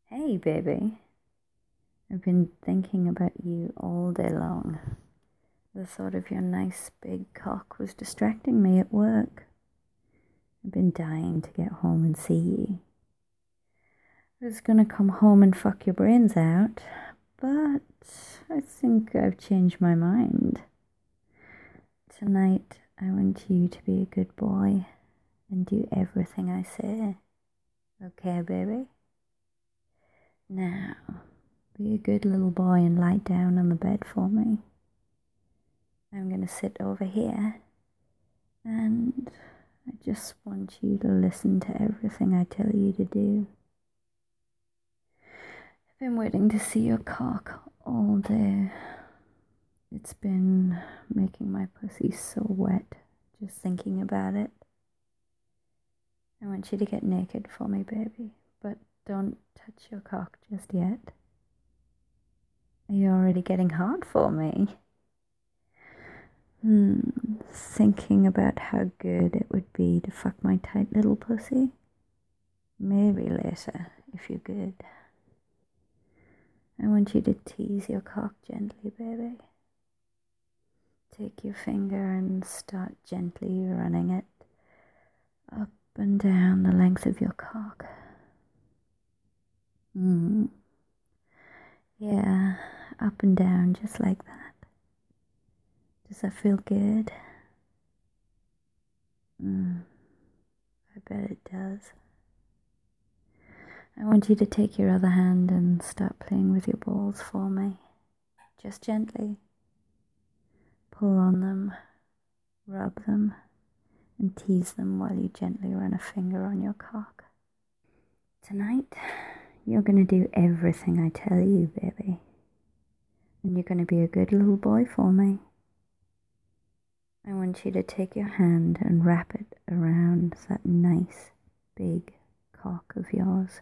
Hey, baby. I've been thinking about you all day long. The thought of your nice big cock was distracting me at work. I've been dying to get home and see you. I was gonna come home and fuck your brains out, but I think I've changed my mind. Tonight, I want you to be a good boy and do everything I say. Okay, baby? Now, be a good little boy and lie down on the bed for me. I'm going to sit over here and I just want you to listen to everything I tell you to do. I've been waiting to see your cock all day. It's been making my pussy so wet just thinking about it. I want you to get naked for me, baby, but don't touch your cock just yet. Are you already getting hard for me? Thinking about how good it would be to fuck my tight little pussy? Maybe later, if you're good. I want you to tease your cock gently, baby. Take your finger and start gently running it up and down the length of your cock. Yeah, up and down just like that. Does that feel good? I bet it does. I want you to take your other hand and start playing with your balls for me. Just gently. Pull on them, rub them, and tease them while you gently run a finger on your cock. Tonight, you're going to do everything I tell you, baby. And you're going to be a good little boy for me. I want you to take your hand and wrap it around that nice, big cock of yours.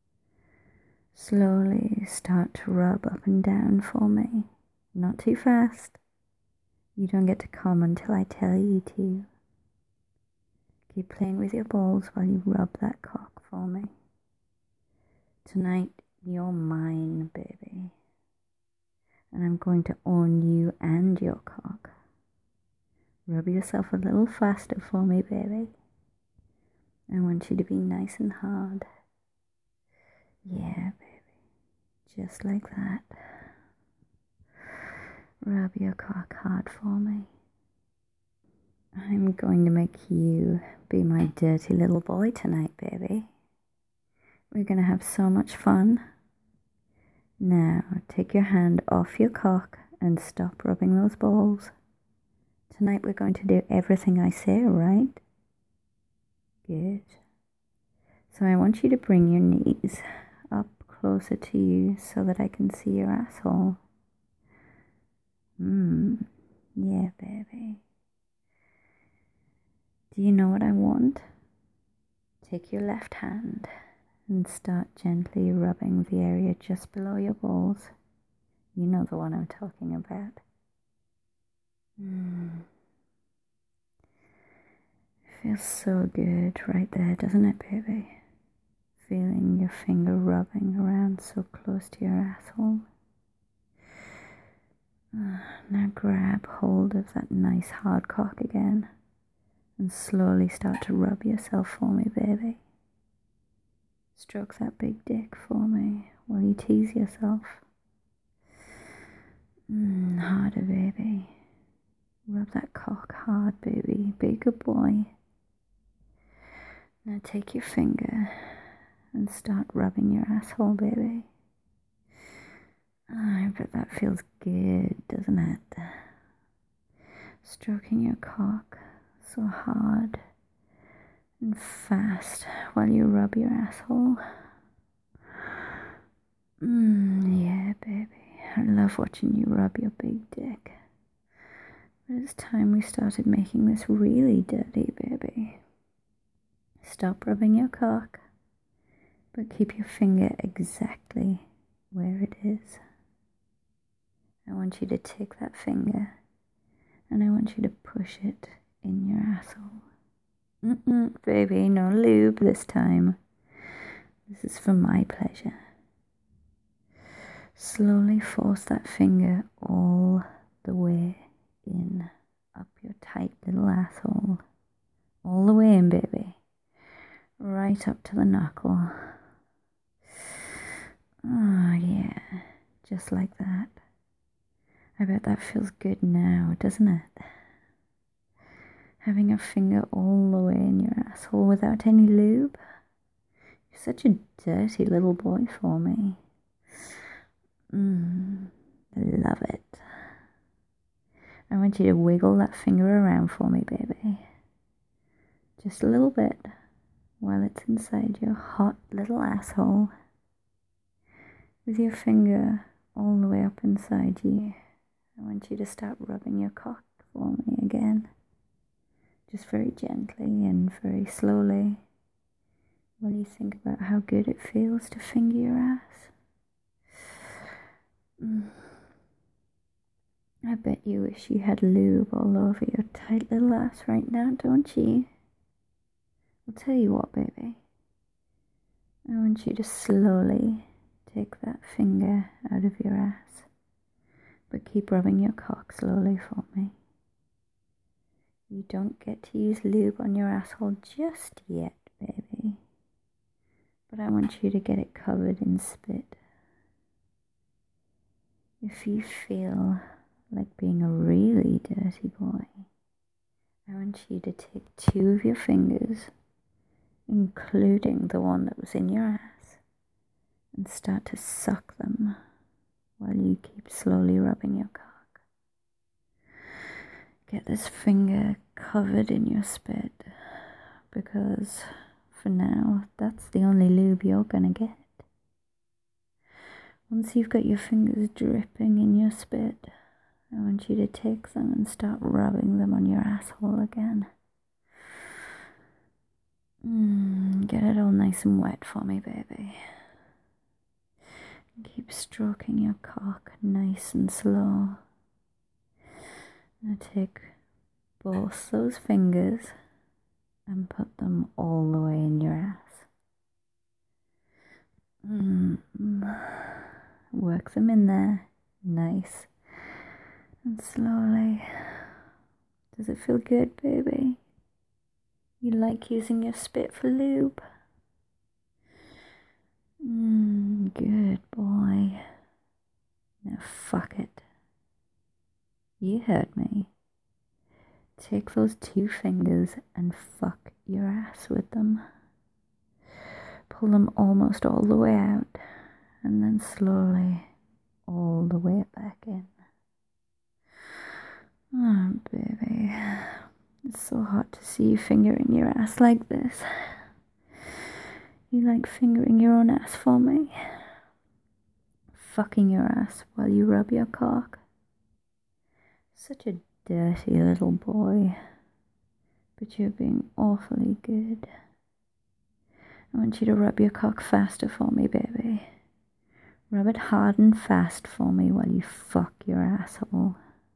Slowly start to rub up and down for me. Not too fast. You don't get to come until I tell you to. Keep playing with your balls while you rub that cock for me. Tonight, you're mine, baby. And I'm going to own you and your cock. Rub yourself a little faster for me, baby. I want you to be nice and hard. Yeah, baby. Just like that. Rub your cock hard for me. I'm going to make you be my dirty little boy tonight, baby. We're going to have so much fun. Now, take your hand off your cock and stop rubbing those balls. Tonight we're going to do everything I say, right? Good. So I want you to bring your knees up closer to you so that I can see your asshole. Yeah, baby. Do you know what I want? Take your left hand and start gently rubbing the area just below your balls. You know the one I'm talking about. Feels so good right there, doesn't it, baby? Feeling your finger rubbing around so close to your asshole. Now grab hold of that nice hard cock again and slowly start to rub yourself for me, baby. Stroke that big dick for me while you tease yourself. Harder, baby. Rub that cock hard, baby. Be a good boy. Now take your finger and start rubbing your asshole, baby. I bet that feels good, doesn't it? Stroking your cock so hard and fast while you rub your asshole. Yeah, baby. I love watching you rub your big dick. But it's time we started making this really dirty, baby. Stop rubbing your cock, but keep your finger exactly where it is. I want you to take that finger and I want you to push it in your asshole. Baby, no lube this time. This is for my pleasure. Slowly force that finger all the way in, up your tight little asshole. All the way in, baby. Right up to the knuckle. Oh, yeah. Just like that. I bet that feels good now, doesn't it? Having a finger all the way in your asshole without any lube. You're such a dirty little boy for me. Love it. I want you to wiggle that finger around for me, baby. Just a little bit while it's inside your hot little asshole. With your finger all the way up inside you. I want you to start rubbing your cock for me again. Just very gently and very slowly. While you think about how good it feels to finger your ass. I bet you wish you had lube all over your tight little ass right now, don't you? I'll tell you what, baby. I want you to slowly take that finger out of your ass, but keep rubbing your cock slowly for me. You don't get to use lube on your asshole just yet, baby. But I want you to get it covered in spit. If you feel like being a really dirty boy, I want you to take 2 of your fingers, including the one that was in your ass, and start to suck them while you keep slowly rubbing your cock. Get this finger covered in your spit, because for now, that's the only lube you're gonna get. Once you've got your fingers dripping in your spit, I want you to take them and start rubbing them on your asshole again. Get it all nice and wet for me, baby. Keep stroking your cock nice and slow. Now take both those fingers and put them all the way in your ass. Work them in there, nice and slowly. Does it feel good, baby? You like using your spit for lube? Good boy. Now fuck it. You heard me. Take those 2 fingers and fuck your ass with them. Pull them almost all the way out, and then slowly all the way back in. Oh, baby. It's so hot to see you fingering your ass like this. You like fingering your own ass for me? Fucking your ass while you rub your cock? Such a dirty little boy. But you're being awfully good. I want you to rub your cock faster for me, baby. Rub it hard and fast for me while you fuck your asshole.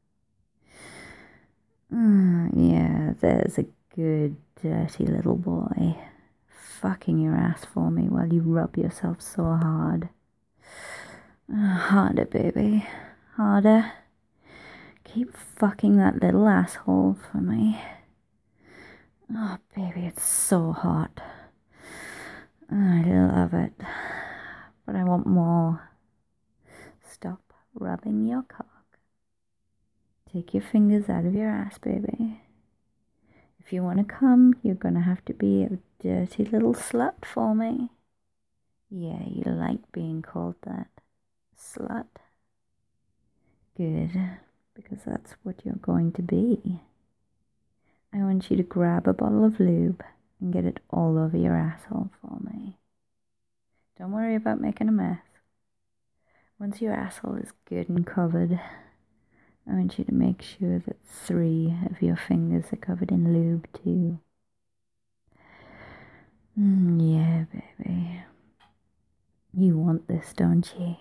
Yeah, there's a good dirty little boy. Fucking your ass for me while you rub yourself so hard. Harder, baby. Harder. Keep fucking that little asshole for me. Oh, baby, it's so hot. I love it. But I want more. Stop rubbing your cock. Take your fingers out of your ass, baby. If you want to come, you're going to have to be a dirty little slut for me. Yeah, you like being called that. Slut. Good, because that's what you're going to be. I want you to grab a bottle of lube and get it all over your asshole for me. Don't worry about making a mess. Once your asshole is good and covered, I want you to make sure that 3 of your fingers are covered in lube too. Yeah, baby. You want this, don't you?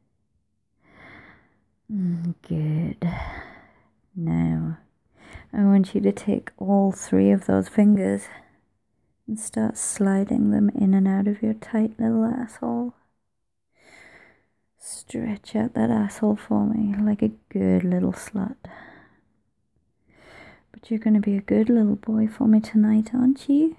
Good. Now, I want you to take all 3 of those fingers and start sliding them in and out of your tight little asshole. Stretch out that asshole for me like a good little slut. But you're going to be a good little boy for me tonight, aren't you?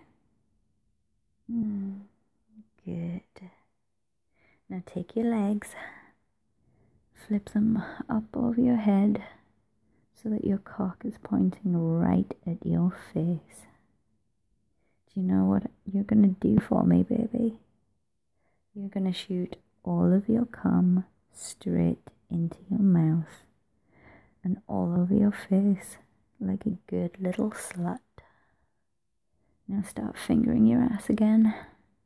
Good. Now take your legs, flip them up over your head so that your cock is pointing right at your face. Do you know what you're going to do for me, baby? You're going to shoot all of your cum straight into your mouth and all over your face like a good little slut. Now start fingering your ass again.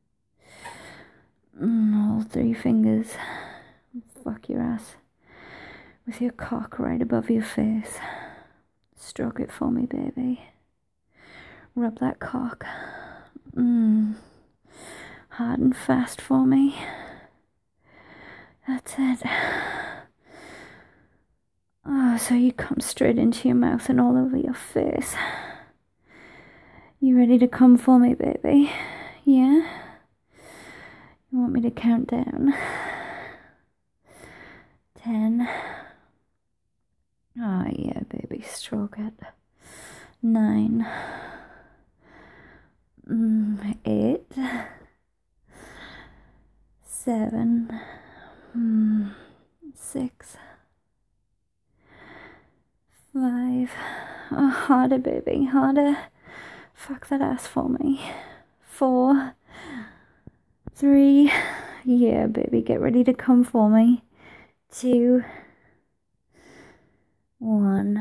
All 3 fingers. Fuck your ass with your cock right above your face. Stroke it for me, baby. Rub that cock. Hard and fast for me. That's it. Oh, so you come straight into your mouth and all over your face. You ready to come for me, baby? Yeah? You want me to count down? 10. Oh, yeah, baby, stroke it. 9. 8. 7. 6. 5. Oh, harder, baby, harder. Fuck that ass for me. 4. 3. Yeah, baby, get ready to come for me. 2. 1.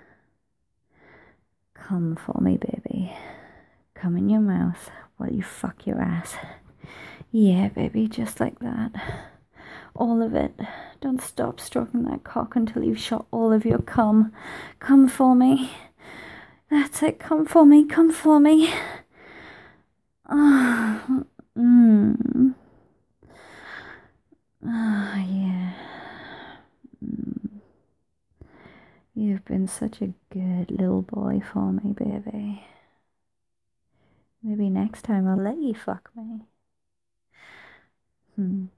Come for me, baby. Come in your mouth while you fuck your ass. Yeah, baby, just like that. All of it. Don't stop stroking that cock until you've shot all of your cum. Come for me. That's it, come for me, come for me. Oh, yeah. You've been such a good little boy for me, baby. Maybe next time I'll let you fuck me.